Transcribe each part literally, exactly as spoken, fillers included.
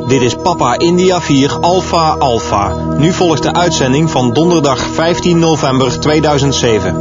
Dit is Papa India vier Alpha Alpha. Nu volgt de uitzending van donderdag vijftien november tweeduizend zeven.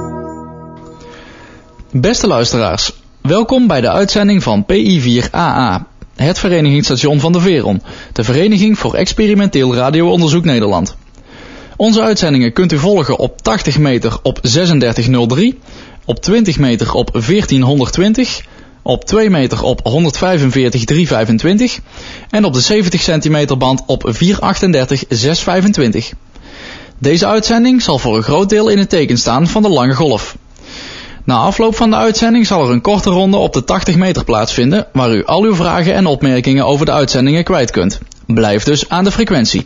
Beste luisteraars, welkom bij de uitzending van P I vier A A, het verenigingsstation van de Veron, de Vereniging voor Experimenteel Radioonderzoek Nederland. Onze uitzendingen kunt u volgen op tachtig meter op zesendertig nul drie, op twintig meter op veertien honderdtwintig, op twee meter op honderdvijfenveertig driehonderdvijfentwintig en op de zeventig centimeter band op vierhonderdachtendertig zeshonderdvijfentwintig. Deze uitzending zal voor een groot deel in het teken staan van de lange golf. Na afloop van de uitzending zal er een korte ronde op de tachtig meter plaatsvinden, waar u al uw vragen en opmerkingen over de uitzendingen kwijt kunt. Blijf dus aan de frequentie.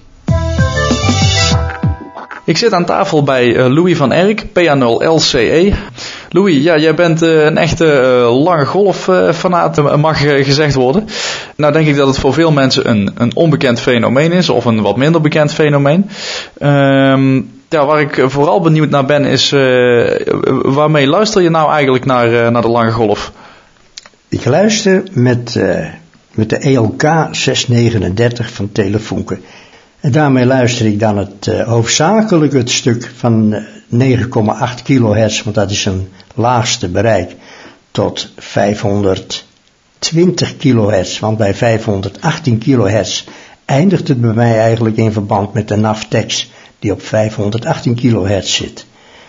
Ik zit aan tafel bij uh, Louis van Erck, P A nul L C E. Louis, ja, jij bent uh, een echte uh, lange golf uh, fanaat, uh, mag uh, gezegd worden. Nou denk ik dat het voor veel mensen een, een onbekend fenomeen is, of een wat minder bekend fenomeen. Um, ja, waar ik vooral benieuwd naar ben is, uh, waarmee luister je nou eigenlijk naar, uh, naar de lange golf? Ik luister met, uh, met de E L K zeshonderdnegenendertig van Telefunken. En daarmee luister ik dan het uh, hoofdzakelijk het stuk van uh, negen komma acht kilohertz, want dat is een laagste bereik, tot vijfhonderdtwintig kilohertz. Want bij vijfhonderdachttien kilohertz eindigt het bij mij eigenlijk in verband met de Navtex die op vijfhonderdachttien kilohertz zit.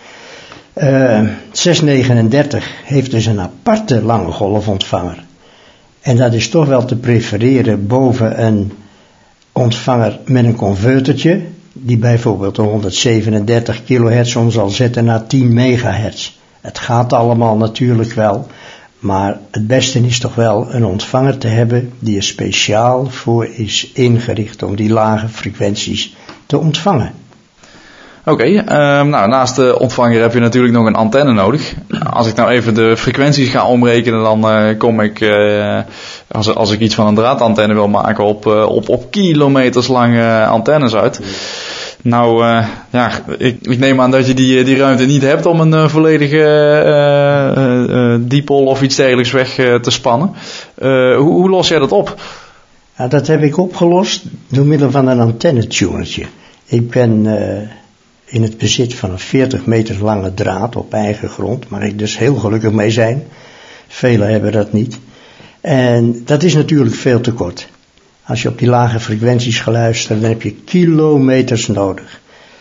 Uh, zeshonderdnegenendertig heeft dus een aparte lange golfontvanger. En dat is toch wel te prefereren boven een ontvanger met een convertertje, die bijvoorbeeld honderdzevenendertig kilohertz om zal zetten naar tien megahertz. Het gaat allemaal natuurlijk wel, maar het beste is toch wel een ontvanger te hebben die er speciaal voor is ingericht om die lage frequenties te ontvangen. Oké, okay, um, nou naast de ontvanger heb je natuurlijk nog een antenne nodig. Als ik nou even de frequenties ga omrekenen, dan uh, kom ik, uh, als, als ik iets van een draadantenne wil maken, op, uh, op, op kilometers lange antennes uit. Nou, uh, ja, ik, ik neem aan dat je die, die ruimte niet hebt om een uh, volledige uh, uh, dipol of iets dergelijks weg uh, te spannen. Uh, hoe, hoe los jij dat op? Ja, dat heb ik opgelost door middel van een antennetunertje. Ik ben Uh in het bezit van een veertig meter lange draad op eigen grond, waar ik dus heel gelukkig mee zijn. Velen hebben dat niet. En dat is natuurlijk veel te kort. Als je op die lage frequenties gaat luisteren, dan heb je kilometers nodig.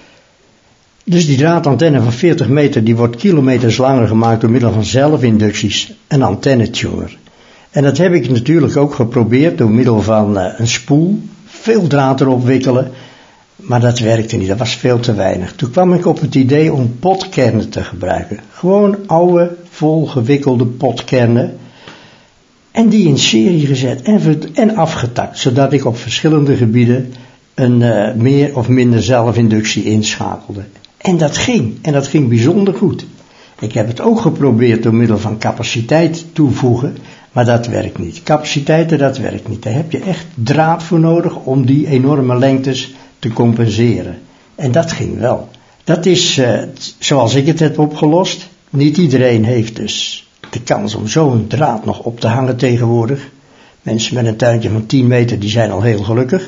Dus die draadantenne van veertig meter, die wordt kilometers langer gemaakt door middel van zelfinducties, een antennetuner. En dat heb ik natuurlijk ook geprobeerd door middel van uh, een spoel, veel draad erop wikkelen. Maar dat werkte niet, dat was veel te weinig. Toen kwam ik op het idee om potkernen te gebruiken. Gewoon oude, volgewikkelde potkernen. En die in serie gezet en, en afgetakt. Zodat ik op verschillende gebieden een uh, meer of minder zelfinductie inschakelde. En dat ging. En dat ging bijzonder goed. Ik heb het ook geprobeerd door middel van capaciteit toevoegen. Maar dat werkt niet. Capaciteiten, dat werkt niet. Daar heb je echt draad voor nodig om die enorme lengtes te compenseren. En dat ging wel. Dat is uh, zoals ik het heb opgelost. Niet iedereen heeft dus de kans om zo'n draad nog op te hangen tegenwoordig. Mensen met een tuintje van tien meter, die zijn al heel gelukkig.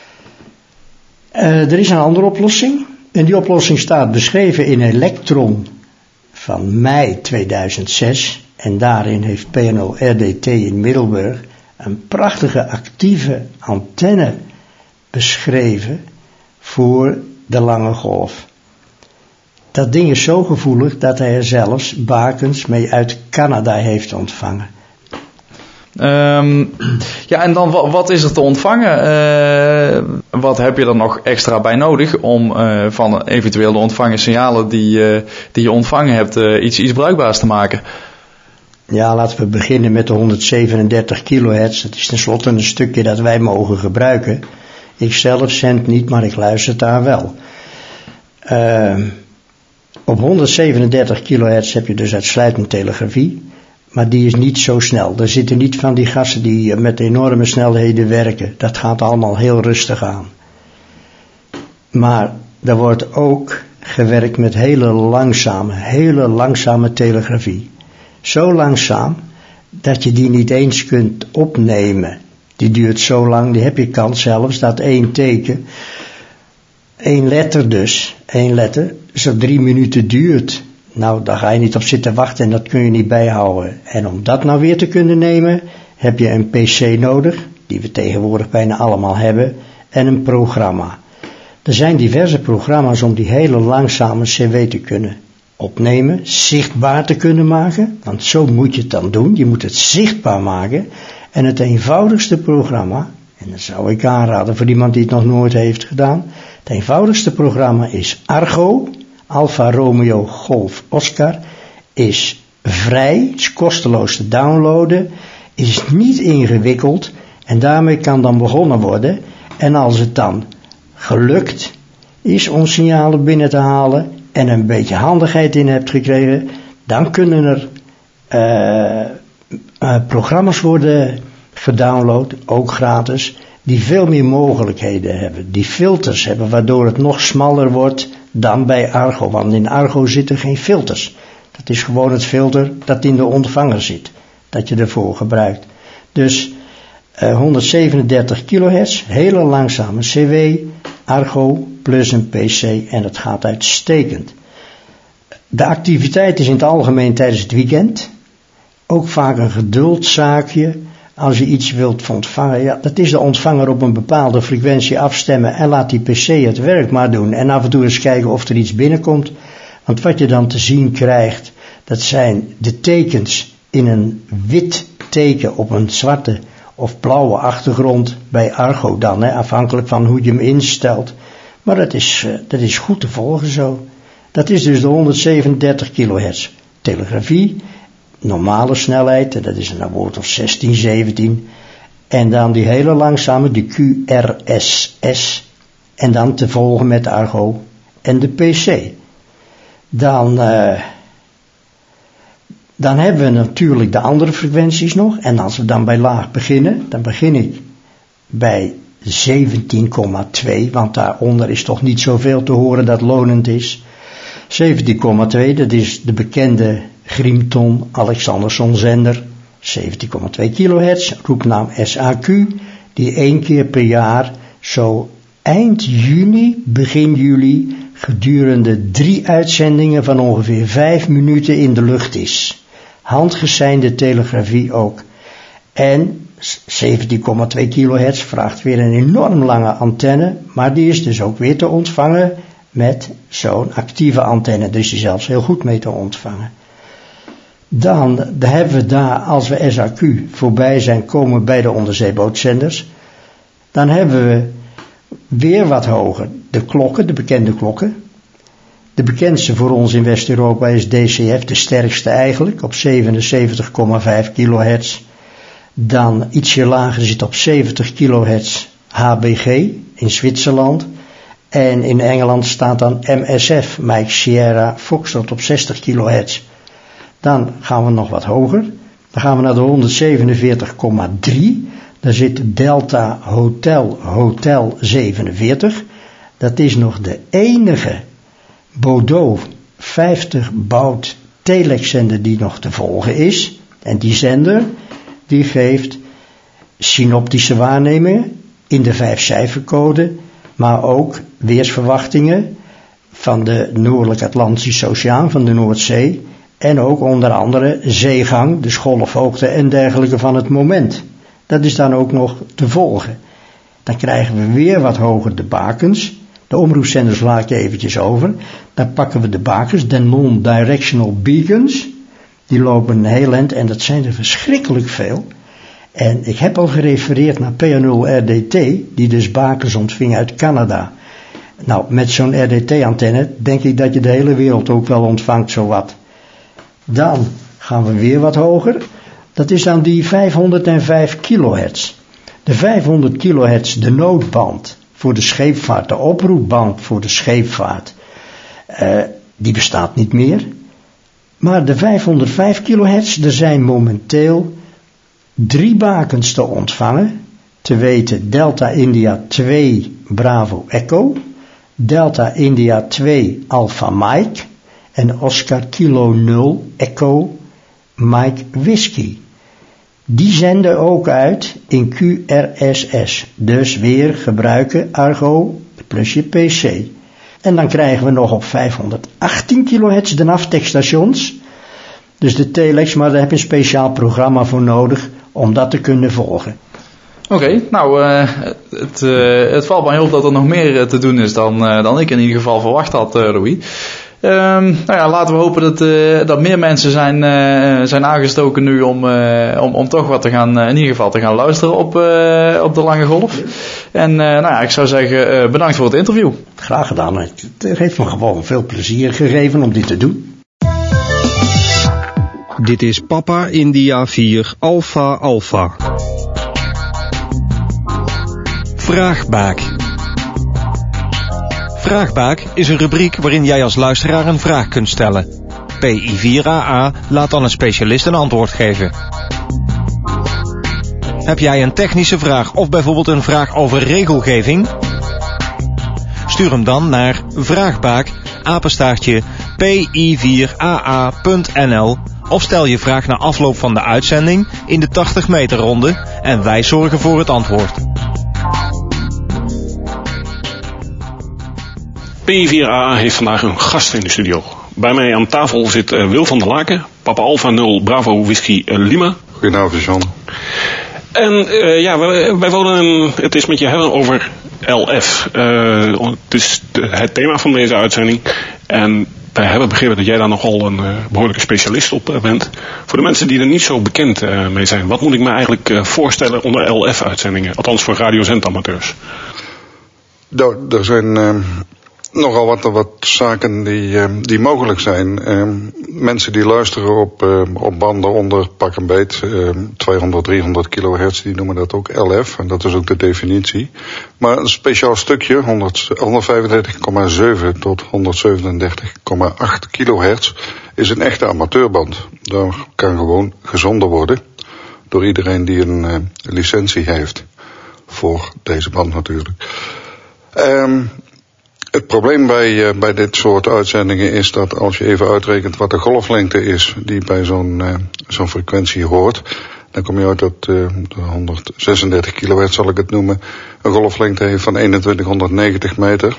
Uh, er is een andere oplossing. En die oplossing staat beschreven in Elektron van mei tweeduizend zes. En daarin heeft P N O R D T in Middelburg een prachtige actieve antenne beschreven voor de lange golf. Dat ding is zo gevoelig dat hij er zelfs bakens mee uit Canada heeft ontvangen. Um, ja, en dan wat is er te ontvangen? Uh, wat heb je er nog extra bij nodig om uh, van eventueel de ontvangen signalen die, uh, die je ontvangen hebt uh, iets, iets bruikbaars te maken? Ja, laten we beginnen met de honderdzevenendertig kilohertz. Dat is tenslotte een stukje dat wij mogen gebruiken. Ik zelf zend niet, maar ik luister daar wel. Uh, op honderdzevenendertig kilohertz heb je dus uitsluitend telegrafie. Maar die is niet zo snel. Er zitten niet van die gassen die met enorme snelheden werken. Dat gaat allemaal heel rustig aan. Maar er wordt ook gewerkt met hele langzame, hele langzame telegrafie. Zo langzaam dat je die niet eens kunt opnemen. Die duurt zo lang, die heb je kans zelfs dat één teken, één letter dus, één letter, zo drie minuten duurt. Nou, daar ga je niet op zitten wachten en dat kun je niet bijhouden. En om dat nou weer te kunnen nemen, heb je een pc nodig, die we tegenwoordig bijna allemaal hebben, en een programma. Er zijn diverse programma's om die hele langzame cw te kunnen opnemen, zichtbaar te kunnen maken, want zo moet je het dan doen, je moet het zichtbaar maken. En het eenvoudigste programma, en dat zou ik aanraden voor iemand die het nog nooit heeft gedaan, het eenvoudigste programma is Argo, Alfa Romeo Golf Oscar, is vrij, is kosteloos te downloaden, is niet ingewikkeld en daarmee kan dan begonnen worden. En als het dan gelukt is om signalen binnen te halen en een beetje handigheid in hebt gekregen, dan kunnen er uh, uh, programma's worden gedownload, ook gratis, die veel meer mogelijkheden hebben, die filters hebben, waardoor het nog smaller wordt dan bij Argo, want in Argo zitten geen filters. Dat is gewoon het filter dat in de ontvanger zit, dat je ervoor gebruikt. Dus uh, honderdzevenendertig kilohertz, hele langzame cw, Argo plus een pc en het gaat uitstekend. De activiteit is in het algemeen tijdens het weekend, ook vaak een geduldszaakje. Als je iets wilt ontvangen, ja, dat is de ontvanger op een bepaalde frequentie afstemmen en laat die pc het werk maar doen. En af en toe eens kijken of er iets binnenkomt. Want wat je dan te zien krijgt, dat zijn de tekens in een wit teken op een zwarte of blauwe achtergrond bij Argo dan, hè, afhankelijk van hoe je hem instelt. Maar dat is, uh, dat is goed te volgen zo. Dat is dus de honderdzevenendertig kilohertz telegrafie. Normale snelheid, dat is een woord of zestien, zeventien. En dan die hele langzame, de Q R S S. En dan te volgen met Argo en de pc. Dan, uh, dan hebben we natuurlijk de andere frequenties nog. En als we dan bij laag beginnen, dan begin ik bij zeventien komma twee. Want daaronder is toch niet zoveel te horen dat lonend is. zeventien komma twee, dat is de bekende Grimton Alexanderson zender, zeventien komma twee kilohertz, roepnaam S A Q, die één keer per jaar, zo eind juni, begin juli, gedurende drie uitzendingen van ongeveer vijf minuten in de lucht is. Handgeseinde telegrafie ook. En zeventien komma twee kilohertz vraagt weer een enorm lange antenne, maar die is dus ook weer te ontvangen met zo'n actieve antenne, dus die zelfs heel goed mee te ontvangen. Dan, dan hebben we daar, als we S A Q voorbij zijn, komen bij de onderzeebootzenders. Dan hebben we weer wat hoger de klokken, de bekende klokken. De bekendste voor ons in West-Europa is D C F, de sterkste eigenlijk, op zevenenzeventig komma vijf kilohertz. Dan ietsje lager zit op zeventig kilohertz H B G in Zwitserland. En in Engeland staat dan M S F, Mike Sierra Foxtrot, op zestig kilohertz. Dan gaan we nog wat hoger. Dan gaan we naar de honderdzevenenveertig komma drie. Daar zit Delta Hotel Hotel zevenenveertig. Dat is nog de enige Bordeaux vijftig bout telexzender die nog te volgen is. En die zender die geeft synoptische waarnemingen in de vijfcijfercode, maar ook weersverwachtingen van de Noordelijk Atlantische Oceaan, van de Noordzee. En ook onder andere zeegang, dus golfhoogte en dergelijke van het moment. Dat is dan ook nog te volgen. Dan krijgen we weer wat hoger de bakens. De omroepzenders laat ik eventjes over. Dan pakken we de bakens, de non-directional beacons. Die lopen een heel eind en dat zijn er verschrikkelijk veel. En ik heb al gerefereerd naar P nul R D T, die dus bakens ontving uit Canada. Nou, met zo'n R D T-antenne denk ik dat je de hele wereld ook wel ontvangt, zowat. Dan gaan we weer wat hoger. Dat is dan die vijfhonderdvijf kilohertz. De vijfhonderd kilohertz, de noodband voor de scheepvaart, de oproepband voor de scheepvaart, uh, die bestaat niet meer. Maar de vijfhonderdvijf kilohertz, er zijn momenteel drie bakens te ontvangen. Te weten Delta India twee Bravo Echo, Delta India twee Alpha Mike en Oscar Kilo nul Echo Mike Whiskey. Die zenden ook uit in Q R S S. Dus weer gebruiken Argo plus je P C. En dan krijgen we nog op vijfhonderdachttien kilohertz de Navtech-stations. Dus de telex, maar daar heb je een speciaal programma voor nodig om dat te kunnen volgen. Oké, okay, nou, uh, het, uh, het valt mij op dat er nog meer uh, te doen is dan, uh, dan ik in ieder geval verwacht had, uh, Louis. Um, nou ja, laten we hopen dat, uh, dat meer mensen zijn, uh, zijn aangestoken nu om, uh, om, om toch wat te gaan, uh, in ieder geval te gaan luisteren op, uh, op de lange golf. En uh, nou ja, ik zou zeggen, uh, bedankt voor het interview. Graag gedaan. Het heeft me gewoon veel plezier gegeven om dit te doen. Dit is Papa India vier Alpha Alpha. Vraagbaak. Vraagbaak is een rubriek waarin jij als luisteraar een vraag kunt stellen. P I vier A A laat dan een specialist een antwoord geven. Heb jij een technische vraag of bijvoorbeeld een vraag over regelgeving? Stuur hem dan naar vraagbaak apenstaartje p i vier a a punt n l of stel je vraag na afloop van de uitzending in de tachtig meter ronde en wij zorgen voor het antwoord. P I vier A A heeft vandaag een gast in de studio. Bij mij aan tafel zit uh, Wil van der Laken, Papa Alpha nul Bravo Whisky uh, Lima. Goedenavond, John. En uh, ja, wij, wij wilden het eens met je hebben over L F. Uh, het is de, het thema van deze uitzending. En wij hebben begrepen dat jij daar nogal een uh, behoorlijke specialist op uh, bent. Voor de mensen die er niet zo bekend uh, mee zijn, wat moet ik me eigenlijk uh, voorstellen onder L F-uitzendingen? Althans voor radiozendamateurs. Nou, er zijn uh, nogal wat, wat zaken die, uh, die mogelijk zijn. Uh, mensen die luisteren op, uh, op banden onder pak een beet, uh, tweehonderd, driehonderd kilohertz, die noemen dat ook L F. En dat is ook de definitie. Maar een speciaal stukje, honderdvijfendertig komma zeven tot honderdzevenendertig komma acht kilohertz, is een echte amateurband. Daar kan gewoon gezonden worden door iedereen die een uh, licentie heeft. Voor deze band natuurlijk. Um, het probleem bij, uh, bij dit soort uitzendingen is dat als je even uitrekent wat de golflengte is die bij zo'n uh, zo'n frequentie hoort, dan kom je uit dat uh, honderdzesendertig kilohertz zal ik het noemen, een golflengte heeft van eenentwintighonderdnegentig meter.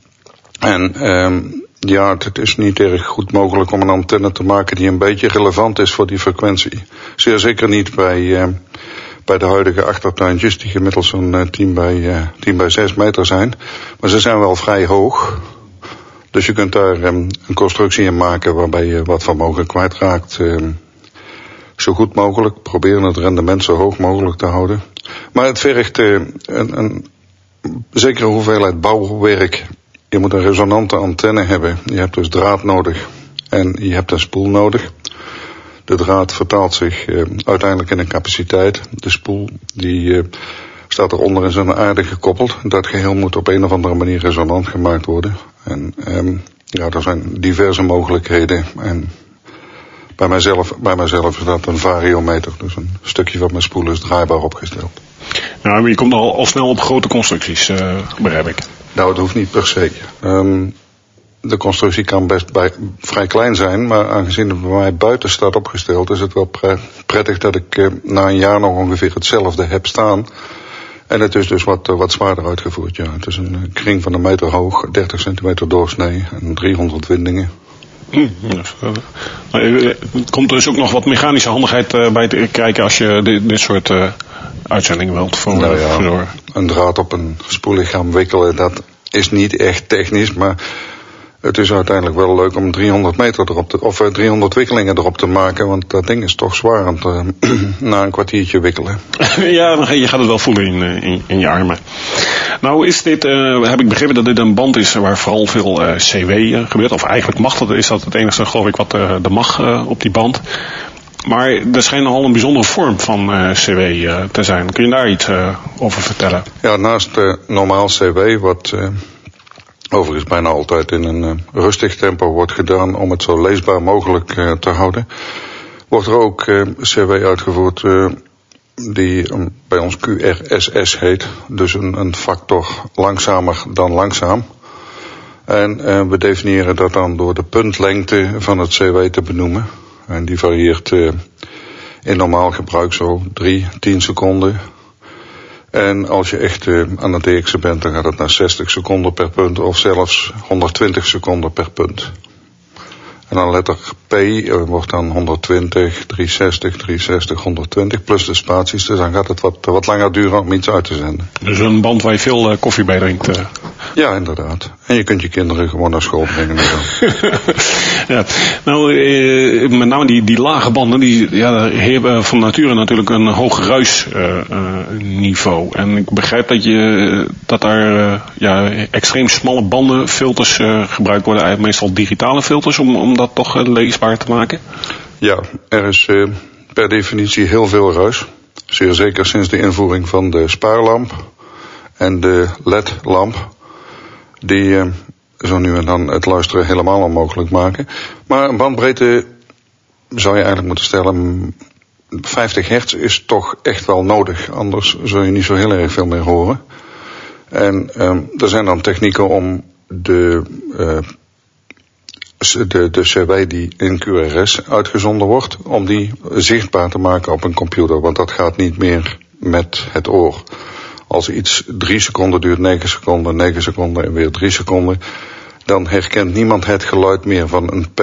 En um, ja, het is niet erg goed mogelijk om een antenne te maken die een beetje relevant is voor die frequentie. Zeer zeker niet bij uh, bij de huidige achtertuintjes, die gemiddeld zo'n uh, tien bij zes meter zijn. Maar ze zijn wel vrij hoog. Dus je kunt daar um, een constructie in maken waarbij je wat vermogen kwijtraakt. Um, zo goed mogelijk. Proberen het rendement zo hoog mogelijk te houden. Maar het vergt uh, een, een zekere hoeveelheid bouwwerk. Je moet een resonante antenne hebben. Je hebt dus draad nodig. En je hebt een spoel nodig. De draad vertaalt zich uh, uiteindelijk in een capaciteit. De spoel die uh, staat eronder in zijn aarde gekoppeld. Dat geheel moet op een of andere manier resonant gemaakt worden. En um, ja, er zijn diverse mogelijkheden. En bij mijzelf, bij mijzelf is dat een variometer. Dus een stukje van mijn spoel is draaibaar opgesteld. Nou, maar je komt al, al snel op grote constructies, uh, begrijp ik. Nou, het hoeft niet per se. Um, De constructie kan best bij, vrij klein zijn, maar aangezien het bij mij buiten staat opgesteld, is het wel pre- prettig dat ik uh, na een jaar nog ongeveer hetzelfde heb staan. En het is dus wat, uh, wat zwaarder uitgevoerd, ja. Het is een uh, kring van een meter hoog, dertig centimeter doorsnee en driehonderd windingen. Hmm, dus, uh, het komt dus ook nog wat mechanische handigheid uh, bij te kijken als je dit, dit soort uh, uitzendingen wilt. Voor, nou ja, voor... een draad op een spoellichaam wikkelen, dat is niet echt technisch, maar het is uiteindelijk wel leuk om driehonderd meter erop te, of driehonderd wikkelingen erop te maken, want dat ding is toch zwaar aan het, uh, na een kwartiertje wikkelen. Ja, je gaat het wel voelen in, in, in je armen. Nou is dit, uh, heb ik begrepen dat dit een band is waar vooral veel uh, C W uh, gebeurt, of eigenlijk mag dat, is dat het enige geloof ik wat uh, er mag uh, op die band. Maar er schijnt nogal een bijzondere vorm van uh, C W uh, te zijn. Kun je daar iets uh, over vertellen? Ja, naast uh, normaal C W, wat uh, overigens bijna altijd in een uh, rustig tempo wordt gedaan om het zo leesbaar mogelijk uh, te houden, wordt er ook uh, C W uitgevoerd uh, die um, bij ons Q R S S heet. Dus een, een factor langzamer dan langzaam. En uh, we definiëren dat dan door de puntlengte van het C W te benoemen. En die varieert uh, in normaal gebruik zo drie, tien seconden. En als je echt uh, aan het D X'en bent, dan gaat het naar zestig seconden per punt of zelfs honderdtwintig seconden per punt. En dan letter P uh, wordt dan honderdtwintig, driehonderdzestig, driehonderdzestig, honderdtwintig plus de spaties. Dus dan gaat het wat, wat langer duren om iets uit te zenden. Dus een band waar je veel uh, koffie bij drinkt. Uh. Ja, inderdaad. En je kunt je kinderen gewoon naar school brengen. En zo. Ja, nou, eh, met name die, die lage banden, die ja, hebben van nature natuurlijk een hoog ruisniveau. Uh, uh, en ik begrijp dat, je, dat daar uh, ja, extreem smalle bandenfilters uh, gebruikt worden, eigenlijk meestal digitale filters, om, om dat toch uh, leesbaar te maken. Ja, er is uh, per definitie heel veel ruis. Zeer zeker sinds de invoering van de spaarlamp en de L E D-lamp. Die uh, zo nu en dan het luisteren helemaal onmogelijk maken. Maar een bandbreedte zou je eigenlijk moeten stellen, vijftig hertz is toch echt wel nodig. Anders zul je niet zo heel erg veel meer horen. En um, er zijn dan technieken om de, uh, de, de C W die in Q R S uitgezonden wordt, om die zichtbaar te maken op een computer. Want dat gaat niet meer met het oor. Als iets drie seconden duurt, negen seconden, negen seconden en weer drie seconden, dan herkent niemand het geluid meer van een P.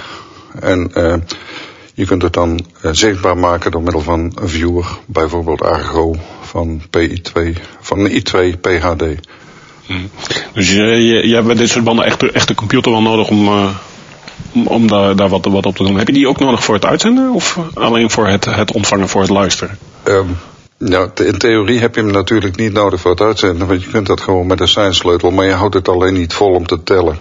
En uh, je kunt het dan uh, zichtbaar maken door middel van een viewer, bijvoorbeeld Argo van P I twee, van I twee P H D. Hmm. Dus je, je, je hebt bij dit soort banden echt, echt een computer wel nodig om, uh, om, om daar, daar wat, wat op te doen. Heb je die ook nodig voor het uitzenden of alleen voor het, het ontvangen, voor het luisteren? Um, Ja, in theorie heb je hem natuurlijk niet nodig voor het uitzenden, want je kunt dat gewoon met een seinsleutel, maar je houdt het alleen niet vol om te tellen.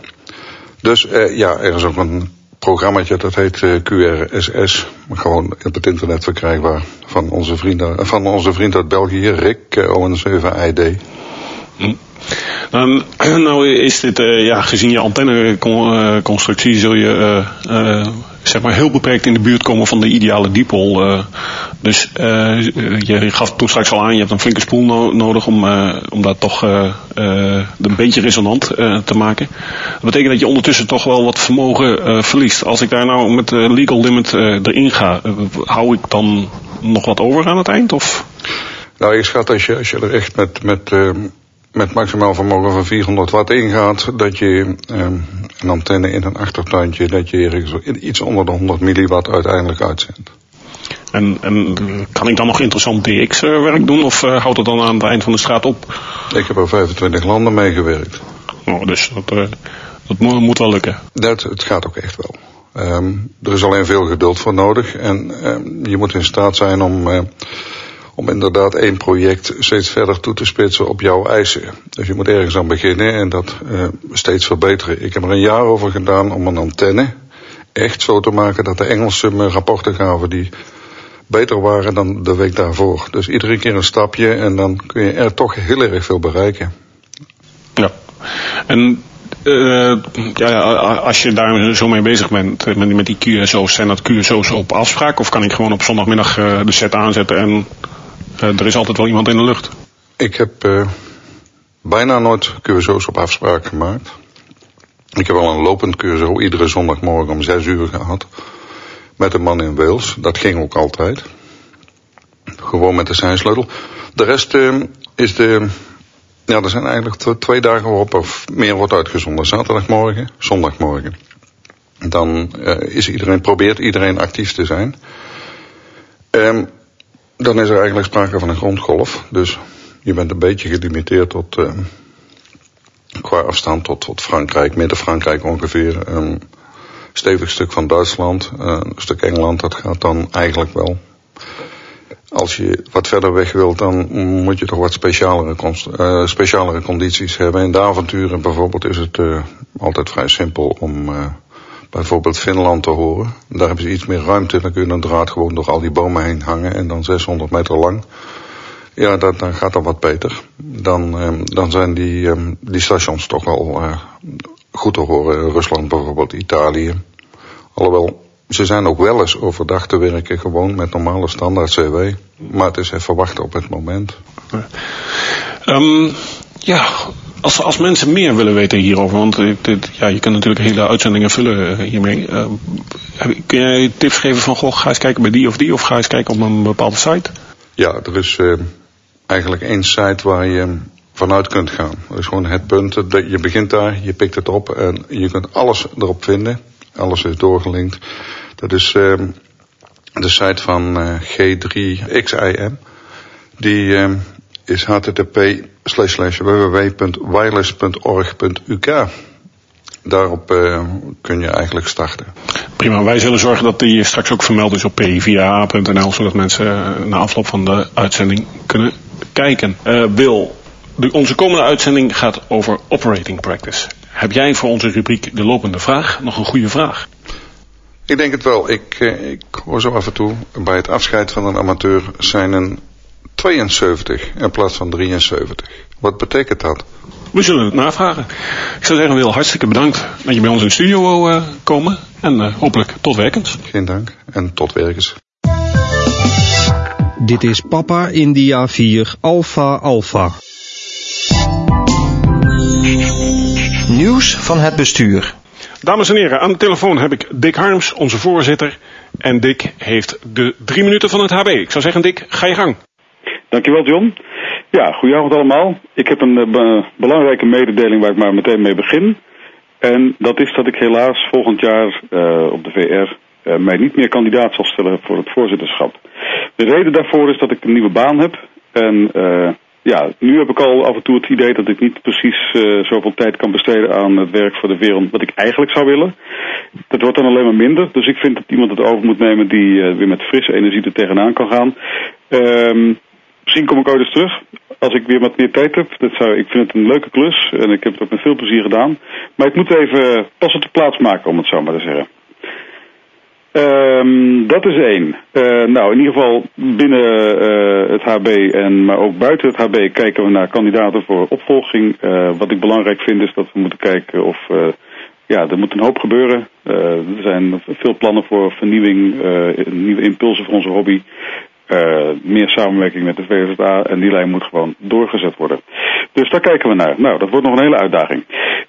Dus eh, ja, er is ook een programmaatje dat heet uh, Q R S S, maar gewoon op het internet verkrijgbaar, van onze vrienden, van onze vriend uit België, Rick, uh, O N zeven I D. Hm. Um, nou is dit, uh, ja, gezien je antenneconstructie zul je uh, uh, zeg maar heel beperkt in de buurt komen van de ideale dipol. Uh, dus uh, je gaf toen straks al aan, je hebt een flinke spoel no- nodig om, uh, om dat toch uh, uh, een beetje resonant uh, te maken. Dat betekent dat je ondertussen toch wel wat vermogen uh, verliest. Als ik daar nou met uh, legal limit uh, erin ga, uh, hou ik dan nog wat over aan het eind? Of? Nou, ik schat als je, als je er echt met... met uh... met maximaal vermogen van vierhonderd watt ingaat, dat je um, een antenne in een achtertuintje, dat je ergens iets onder de honderd milliwatt uiteindelijk uitzendt. En, en kan ik dan nog interessant D X-werk doen, of uh, houdt het dan aan het eind van de straat op? Ik heb er vijfentwintig landen mee gewerkt. Oh, dus dat, uh, dat mo- moet wel lukken. Dat, het gaat ook echt wel. Um, er is alleen veel geduld voor nodig en um, je moet in staat zijn om... Uh, om inderdaad één project steeds verder toe te spitsen op jouw eisen. Dus je moet ergens aan beginnen en dat uh, steeds verbeteren. Ik heb er een jaar over gedaan om een antenne echt zo te maken dat de Engelsen me rapporten gaven die beter waren dan de week daarvoor. Dus iedere keer een stapje en dan kun je er toch heel erg veel bereiken. Ja, en uh, ja, als je daar zo mee bezig bent met, met die Q S O's, zijn dat Q S O's op afspraak of kan ik gewoon op zondagmiddag uh, de set aanzetten en Uh, er is altijd wel iemand in de lucht? Ik heb uh, bijna nooit Q S O's op afspraak gemaakt. Ik heb wel een lopend Q S O iedere zondagmorgen om zes uur gehad. Met een man in Wales. Dat ging ook altijd. Gewoon met de seinsleutel. De rest uh, is de... Ja, er zijn eigenlijk t- twee dagen waarop er meer wordt uitgezonden. Zaterdagmorgen, zondagmorgen. Dan uh, is iedereen, probeert iedereen actief te zijn. Um, Dan is er eigenlijk sprake van een grondgolf. Dus je bent een beetje gelimiteerd tot, uh, qua afstand tot, tot Frankrijk, Midden-Frankrijk ongeveer. Een stevig stuk van Duitsland, uh, een stuk Engeland, dat gaat dan eigenlijk wel. Als je wat verder weg wilt, dan moet je toch wat specialere, const- uh, specialere condities hebben. In de avonturen bijvoorbeeld is het uh, altijd vrij simpel om... Uh, bijvoorbeeld Finland te horen. Daar hebben ze iets meer ruimte. Dan kun je een draad gewoon door al die bomen heen hangen. En dan zeshonderd meter lang. Ja, dat, dan gaat dat wat beter. Dan, eh, dan zijn die, eh, die stations toch wel eh, goed te horen. Rusland bijvoorbeeld, Italië. Alhoewel, ze zijn ook wel eens overdag te werken. Gewoon met normale standaard C W. Maar het is even wachten op het moment. Um, ja... als, als mensen meer willen weten hierover, want uh, dit, ja, je kunt natuurlijk hele uitzendingen vullen uh, hiermee. Uh, kun jij tips geven van, goh, ga eens kijken bij die of die, of ga eens kijken op een bepaalde site? Ja, er is uh, eigenlijk één site waar je vanuit kunt gaan. Dat is gewoon het punt. Je begint daar, je pikt het op en je kunt alles erop vinden. Alles is doorgelinkt. Dat is uh, de site van uh, G drie X I M. Die uh, is h t t p slash slash w w w punt wireless punt org punt u k. Daarop uh, kun je eigenlijk starten. Prima, wij zullen zorgen dat die straks ook vermeld is op p i v a a punt n l, zodat mensen uh, na afloop van de uitzending kunnen kijken. Uh, Wil, de, onze komende uitzending gaat over operating practice. Heb jij voor onze rubriek De Lopende Vraag nog een goede vraag? Ik denk het wel. Ik, uh, ik hoor zo af en toe bij het afscheid van een amateur zijn een tweeënzeventig in plaats van drieënzeventig. Wat betekent dat? We zullen het navragen. Ik zou zeggen, Wil, hartstikke bedankt dat je bij ons in de studio wou uh, komen. En uh, hopelijk tot werkens. Geen dank en tot werkens. Dit is Papa India vier Alpha Alpha. Nieuws van het bestuur. Dames en heren, aan de telefoon heb ik Dick Harms, onze voorzitter. En Dick heeft de drie minuten van het H B. Ik zou zeggen, Dick, ga je gang. Dankjewel, John. Ja, goedenavond allemaal. Ik heb een uh, be- belangrijke mededeling waar ik maar meteen mee begin. En dat is dat ik helaas volgend jaar uh, op de V R uh, mij niet meer kandidaat zal stellen voor het voorzitterschap. De reden daarvoor is dat ik een nieuwe baan heb. En uh, ja, nu heb ik al af en toe het idee dat ik niet precies uh, zoveel tijd kan besteden aan het werk voor de wereld wat ik eigenlijk zou willen. Dat wordt dan alleen maar minder. Dus ik vind dat iemand het over moet nemen die uh, weer met frisse energie er tegenaan kan gaan. Um, Misschien kom ik ooit eens terug, als ik weer wat meer tijd heb. Dat zou, ik vind het een leuke klus en ik heb het ook met veel plezier gedaan. Maar ik moet even pas op de plaats maken, om het zo maar te zeggen. Um, dat is één. Uh, nou, in ieder geval binnen uh, het H B en maar ook buiten het H B kijken we naar kandidaten voor opvolging. Uh, wat ik belangrijk vind is dat we moeten kijken of... Uh, ja, er moet een hoop gebeuren. Uh, er zijn veel plannen voor vernieuwing, uh, nieuwe impulsen voor onze hobby. Uh, meer samenwerking met de V Z A en die lijn moet gewoon doorgezet worden. Dus daar kijken we naar. Nou, dat wordt nog een hele uitdaging.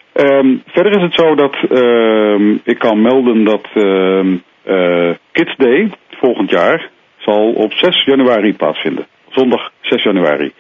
Um, verder is het zo dat uh, ik kan melden dat uh, uh, Kids Day volgend jaar zal op zes januari plaatsvinden. Zondag zes januari.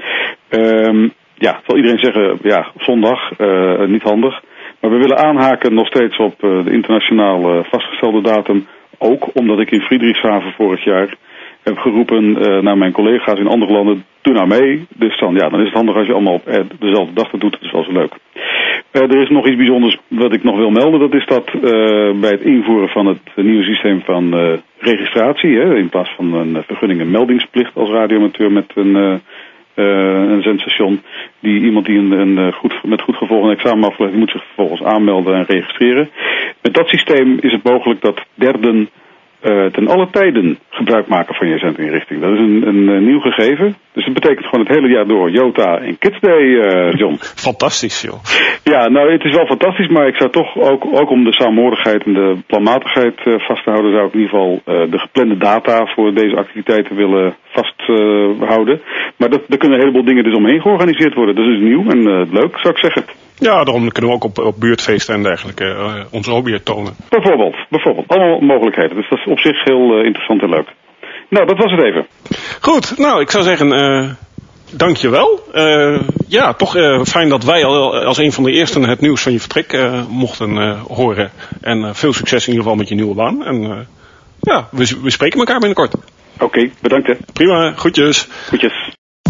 Um, ja, zal iedereen zeggen, ja, zondag, uh, niet handig. Maar we willen aanhaken nog steeds op uh, de internationaal vastgestelde datum. Ook omdat ik in Friedrichshaven vorig jaar heb geroepen uh, naar mijn collega's in andere landen, doe nou mee. Dus dan, ja, dan is het handig als je allemaal op uh, dezelfde dag dat doet. Dat is wel zo leuk. Uh, er is nog iets bijzonders wat ik nog wil melden. Dat is dat uh, bij het invoeren van het nieuwe systeem van uh, registratie, hè, in plaats van een vergunning en meldingsplicht als radioamateur met een, uh, uh, een zendstation, die iemand die een, een goed, met goed gevolg een examen aflegt, die moet zich vervolgens aanmelden en registreren. Met dat systeem is het mogelijk dat derden Uh, ten alle tijden gebruik maken van je zendinrichting. Dat is een, een, een nieuw gegeven. Dus dat betekent gewoon het hele jaar door Jota en Kids Day, uh, John. Fantastisch, joh. Ja, nou, het is wel fantastisch, maar ik zou toch ook, ook om de saamhorigheid en de planmatigheid uh, vast te houden, zou ik in ieder geval uh, de geplande data voor deze activiteiten willen vasthouden. Uh, maar dat, er kunnen een heleboel dingen dus omheen georganiseerd worden. Dat is nieuw en uh, leuk, zou ik zeggen. Ja, daarom kunnen we ook op, op buurtfeesten en dergelijke uh, onze hobby tonen. Bijvoorbeeld, bijvoorbeeld. Allemaal mogelijkheden. Dus dat is op zich heel uh, interessant en leuk. Nou, dat was het even. Goed, nou, ik zou zeggen, uh, dankjewel. Uh, ja, toch uh, fijn dat wij al, als een van de eersten het nieuws van je vertrek uh, mochten uh, horen. En uh, veel succes in ieder geval met je nieuwe baan. En uh, ja, we, we spreken elkaar binnenkort. Oké, okay, bedankt hè. Prima, groetjes. Groetjes.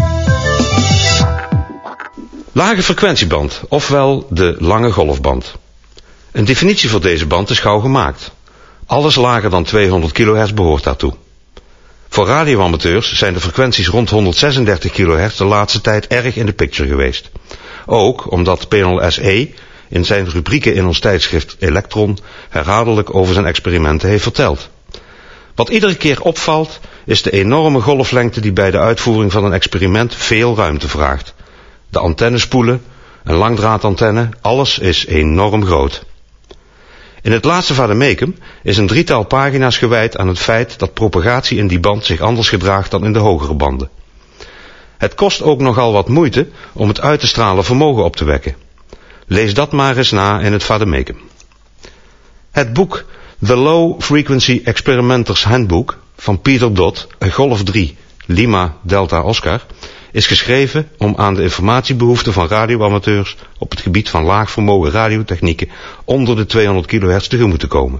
Lage frequentieband, ofwel de lange golfband. Een definitie voor deze band is gauw gemaakt. Alles lager dan tweehonderd kilohertz behoort daartoe. Voor radioamateurs zijn de frequenties rond honderdzesendertig kilohertz de laatste tijd erg in de picture geweest. Ook omdat P S E in zijn rubrieken in ons tijdschrift Elektron herhaaldelijk over zijn experimenten heeft verteld. Wat iedere keer opvalt is de enorme golflengte die bij de uitvoering van een experiment veel ruimte vraagt. De antennespoelen, een langdraadantenne, alles is enorm groot. In het laatste vademecum is een drietal pagina's gewijd aan het feit dat propagatie in die band zich anders gedraagt dan in de hogere banden. Het kost ook nogal wat moeite om het uit te stralen vermogen op te wekken. Lees dat maar eens na in het Vademekum. Het boek The Low Frequency Experimenters Handbook van Peter Dodd, Golf drie, Lima Delta Oscar, is geschreven om aan de informatiebehoeften van radioamateurs op het gebied van laagvermogen radiotechnieken onder de tweehonderd kilohertz tegemoet te komen.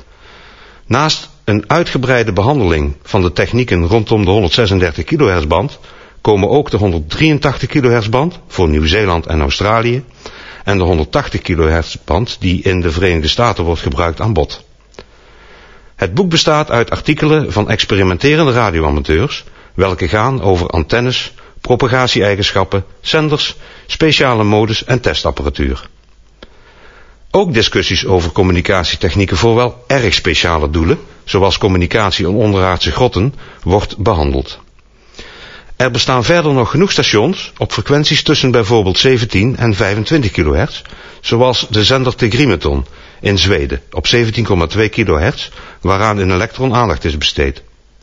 Naast een uitgebreide behandeling van de technieken rondom de honderdzesendertig kilohertz band komen ook de honderddrieëntachtig kilohertz band voor Nieuw-Zeeland en Australië en de honderdtachtig kilohertz band die in de Verenigde Staten wordt gebruikt aan bod. Het boek bestaat uit artikelen van experimenterende radioamateurs, welke gaan over antennes, propagatie-eigenschappen, zenders, speciale modes en testapparatuur. Ook discussies over communicatietechnieken voor wel erg speciale doelen, zoals communicatie in onderaardse grotten, wordt behandeld. Er bestaan verder nog genoeg stations op frequenties tussen bijvoorbeeld zeventien en vijfentwintig kilohertz, zoals de zender Tegrimeton in Zweden op zeventien komma twee kilohertz, waaraan een elektron aandacht is besteed.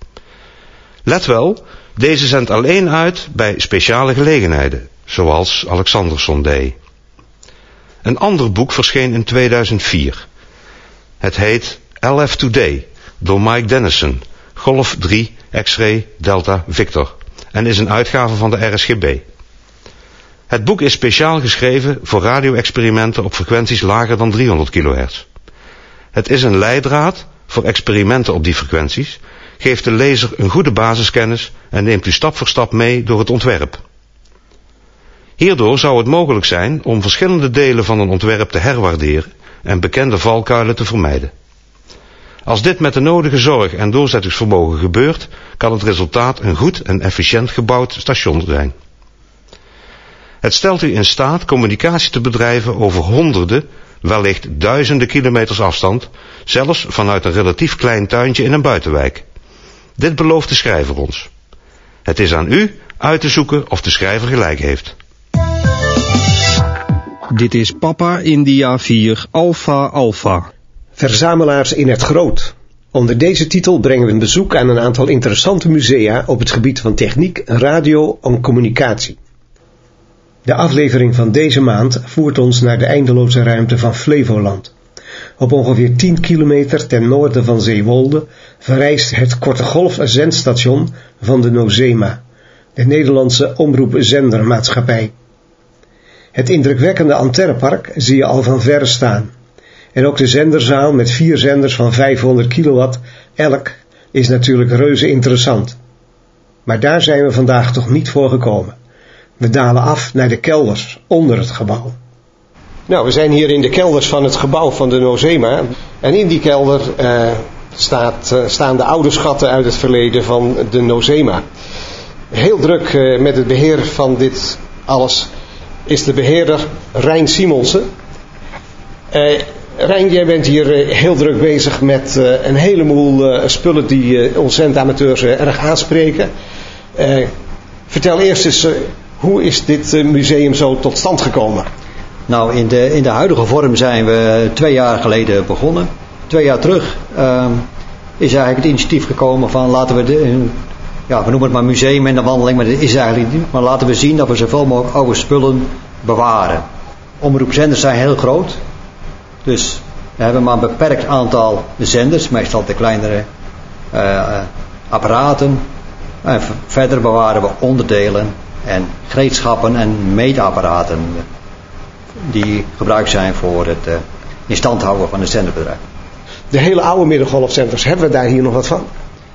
Let wel, deze zendt alleen uit bij speciale gelegenheden, zoals Alexanderson Day. Een ander boek verscheen in tweeduizend vier. Het heet L F Today, door Mike Dennison, Golf drie, X-ray, Delta, Victor, en is een uitgave van de R S G B. Het boek is speciaal geschreven voor radio-experimenten op frequenties lager dan driehonderd kilohertz. Het is een leidraad voor experimenten op die frequenties, geeft de lezer een goede basiskennis en neemt u stap voor stap mee door het ontwerp. Hierdoor zou het mogelijk zijn om verschillende delen van een ontwerp te herwaarderen en bekende valkuilen te vermijden. Als dit met de nodige zorg en doorzettingsvermogen gebeurt, kan het resultaat een goed en efficiënt gebouwd station zijn. Het stelt u in staat communicatie te bedrijven over honderden, wellicht duizenden kilometers afstand, zelfs vanuit een relatief klein tuintje in een buitenwijk. Dit belooft de schrijver ons. Het is aan u uit te zoeken of de schrijver gelijk heeft. Dit is Papa India vier Alpha Alpha. Verzamelaars in het Groot. Onder deze titel brengen we een bezoek aan een aantal interessante musea op het gebied van techniek, radio en communicatie. De aflevering van deze maand voert ons naar de eindeloze ruimte van Flevoland. Op ongeveer tien kilometer ten noorden van Zeewolde verrijst het korte golfzendstation van de NOZEMA, de Nederlandse omroepzendermaatschappij. Het indrukwekkende antennepark zie je al van verre staan. En ook de zenderzaal met vier zenders van vijfhonderd kilowatt elk is natuurlijk reuze interessant. Maar daar zijn we vandaag toch niet voor gekomen. We dalen af naar de kelders onder het gebouw. Nou, we zijn hier in de kelders van het gebouw van de NOZEMA. En in die kelder uh, staat, uh, staan de oude schatten uit het verleden van de NOZEMA. Heel druk uh, met het beheer van dit alles is de beheerder Rijn Simonsen. Uh, Rijn, jij bent hier uh, heel druk bezig met uh, een heleboel uh, spullen die uh, ons zendamateurs uh, erg aanspreken. Uh, vertel eerst eens, uh, hoe is dit uh, museum zo tot stand gekomen? Nou, in de, in de huidige vorm zijn we twee jaar geleden begonnen. Twee jaar terug uh, is eigenlijk het initiatief gekomen van laten we, de, ja, we noemen het maar museum in de wandeling, maar dat is eigenlijk niet. Maar laten we zien dat we zoveel mogelijk oude spullen bewaren. Omroepzenders zijn heel groot. Dus we hebben maar een beperkt aantal zenders, meestal de kleinere uh, apparaten. En verder bewaren we onderdelen en gereedschappen en meetapparaten die gebruikt zijn voor het uh, in stand houden van het zenderbedrijf. De hele oude middengolfzenders, hebben we daar hier nog wat van?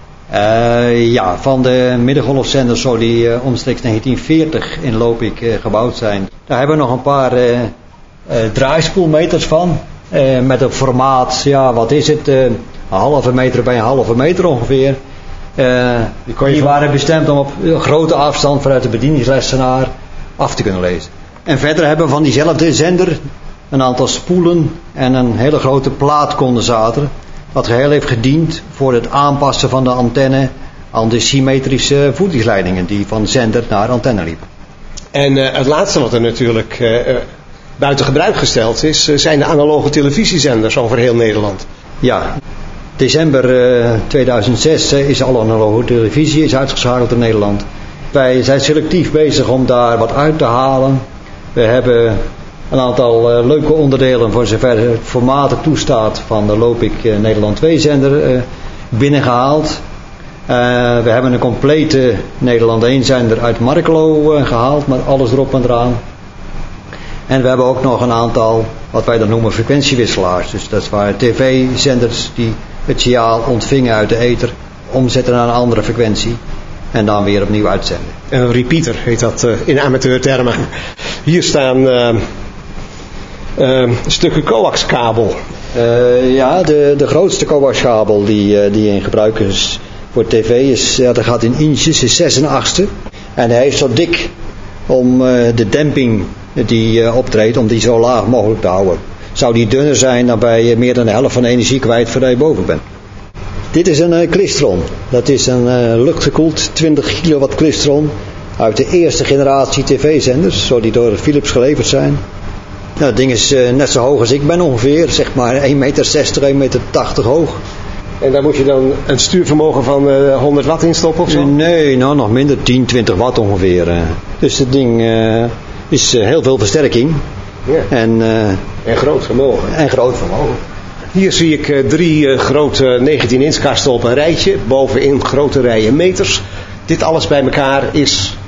Uh, ja, van de middengolfzenders zo die uh, omstreeks negentien veertig in Lopik uh, gebouwd zijn. Daar hebben we nog een paar uh, uh, draaispoelmeters van. Uh, met een formaat, ja wat is het, uh, een halve meter bij een halve meter ongeveer. Uh, die kon je die van... waren bestemd om op grote afstand vanuit de bedieningslessenaar af te kunnen lezen. En verder hebben we van diezelfde zender een aantal spoelen en een hele grote plaatcondensator. Wat geheel heeft gediend voor het aanpassen van de antenne aan de symmetrische voedingsleidingen die van zender naar antenne liepen. En uh, het laatste wat er natuurlijk uh, buiten gebruik gesteld is, uh, zijn de analoge televisiezenders over heel Nederland. Ja, december uh, tweeduizend zes uh, is alle analoge televisie is uitgeschakeld in Nederland. Wij zijn selectief bezig om daar wat uit te halen. We hebben een aantal uh, leuke onderdelen voor zover het formaat er toestaat van de Loop ik uh, Nederland twee zender uh, binnengehaald. Uh, we hebben een complete Nederland één zender uit Markelo uh, gehaald met alles erop en eraan. En we hebben ook nog een aantal wat wij dan noemen frequentiewisselaars. Dus dat waren tv-zenders die het signaal ontvingen uit de ether, omzetten naar een andere frequentie en dan weer opnieuw uitzenden. Een repeater heet dat uh, in amateurtermen. Hier staan uh, uh, stukken coaxkabel. Uh, ja, de, de grootste coaxkabel die, uh, die in gebruik is voor tv is, ja, dat gaat in inches, is zes en achtste. En hij is zo dik om uh, de demping die uh, optreedt, om die zo laag mogelijk te houden. Zou die dunner zijn, dan ben je meer dan de helft van de energie kwijt voordat je boven bent. Dit is een uh, klistron. Dat is een uh, luchtgekoeld twintig kilowatt klistron uit de eerste generatie tv-zenders, zo die door Philips geleverd zijn. Nou, het ding is uh, net zo hoog als ik ben ongeveer, zeg maar één meter zestig, één meter tachtig hoog. En daar moet je dan een stuurvermogen van uh, honderd watt in stoppen of zo? Nee, nou nog minder, tien, twintig watt ongeveer. Uh. Dus het ding uh, is uh, heel veel versterking. Ja. En, uh, en groot vermogen. En groot vermogen. Hier zie ik uh, drie uh, grote negentien inch kasten op een rijtje. Bovenin grote rijen meters. Dit alles bij elkaar is...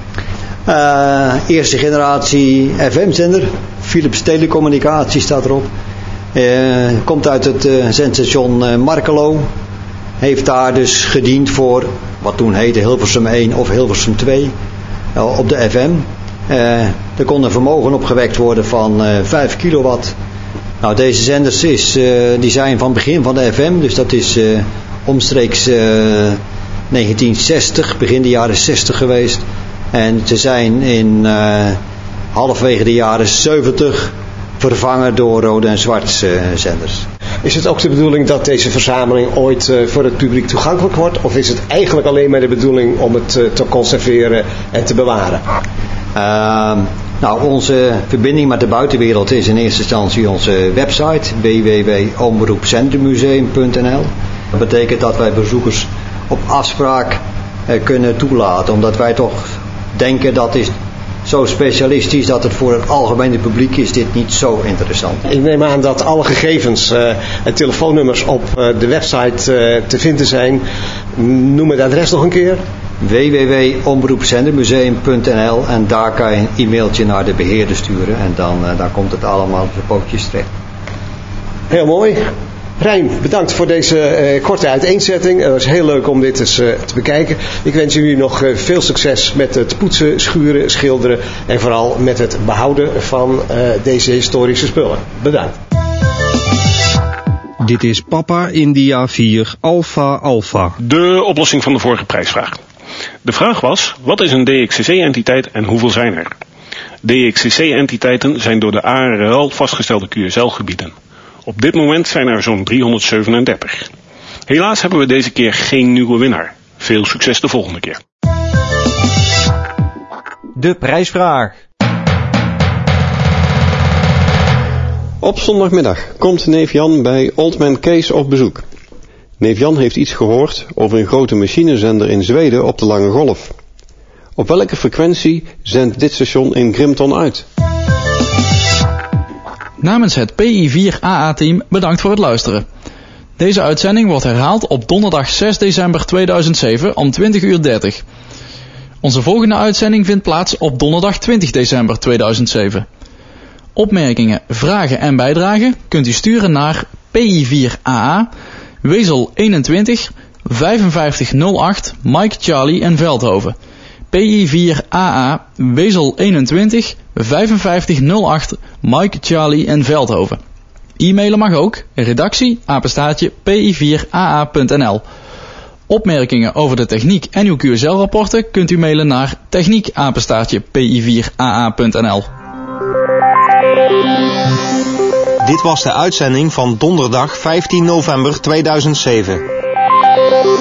Uh, eerste generatie F M-zender. Philips Telecommunicatie staat erop. Uh, komt uit het uh, zendstation uh, Markelo. Heeft daar dus gediend voor wat toen heette Hilversum één of Hilversum twee. Uh, op de F M. Uh, er kon een vermogen opgewekt worden van uh, vijf kilowatt. Nou, deze zenders is, uh, die zijn van begin van de F M, dus dat is uh, omstreeks uh, negentien zestig, begin de jaren zestig geweest. En ze zijn in uh, halfwege de jaren zeventig vervangen door rode en zwart uh, zenders. Is het ook de bedoeling dat deze verzameling ooit uh, voor het publiek toegankelijk wordt? Of is het eigenlijk alleen maar de bedoeling om het uh, te conserveren en te bewaren? Uh, nou, onze verbinding met de buitenwereld is in eerste instantie onze website w w w punt omroepzendermuseum punt n l. Dat betekent dat wij bezoekers op afspraak uh, kunnen toelaten, omdat wij toch denken dat is zo specialistisch dat het voor het algemene publiek is dit niet zo interessant. Ik neem aan dat alle gegevens uh, en telefoonnummers op uh, de website uh, te vinden zijn. Noem het adres nog een keer. w w w punt omroepzendermuseum punt n l en daar kan je een e-mailtje naar de beheerder sturen en dan, uh, dan komt het allemaal op de pootjes terecht. Heel mooi. Rijn, bedankt voor deze uh, korte uiteenzetting. Het was heel leuk om dit eens uh, te bekijken. Ik wens jullie nog uh, veel succes met het poetsen, schuren, schilderen en vooral met het behouden van uh, deze historische spullen. Bedankt. Dit is Papa India vier Alpha Alpha. De oplossing van de vorige prijsvraag. De vraag was, wat is een D X C C-entiteit en hoeveel zijn er? D X C C-entiteiten zijn door de A R L vastgestelde Q S L-gebieden. Op dit moment zijn er zo'n driehonderdzevenendertig. Helaas hebben we deze keer geen nieuwe winnaar. Veel succes de volgende keer. De prijsvraag. Op zondagmiddag komt neef Jan bij Old Man Kees op bezoek. Neef Jan heeft iets gehoord over een grote machinezender in Zweden op de lange golf. Op welke frequentie zendt dit station in Grimton uit? Namens het P I vier A A-team bedankt voor het luisteren. Deze uitzending wordt herhaald op donderdag zes december tweeduizend zeven om twintig uur dertig. Onze volgende uitzending vindt plaats op donderdag twintig december tweeduizend zeven. Opmerkingen, vragen en bijdragen kunt u sturen naar P I vier A A, Wezel eenentwintig, vijfenvijftig nul acht, Mike Charlie en Veldhoven. P I vier A A, Wezel eenentwintig, vijfenvijftig nul acht, Mike Charlie en Veldhoven. E-mailen mag ook, redactie, apenstaartje, p i vier a a punt n l. Opmerkingen over de techniek en uw Q S L-rapporten kunt u mailen naar techniek, apenstaartje, p i vier a a punt n l. Dit was de uitzending van donderdag vijftien november tweeduizend zeven.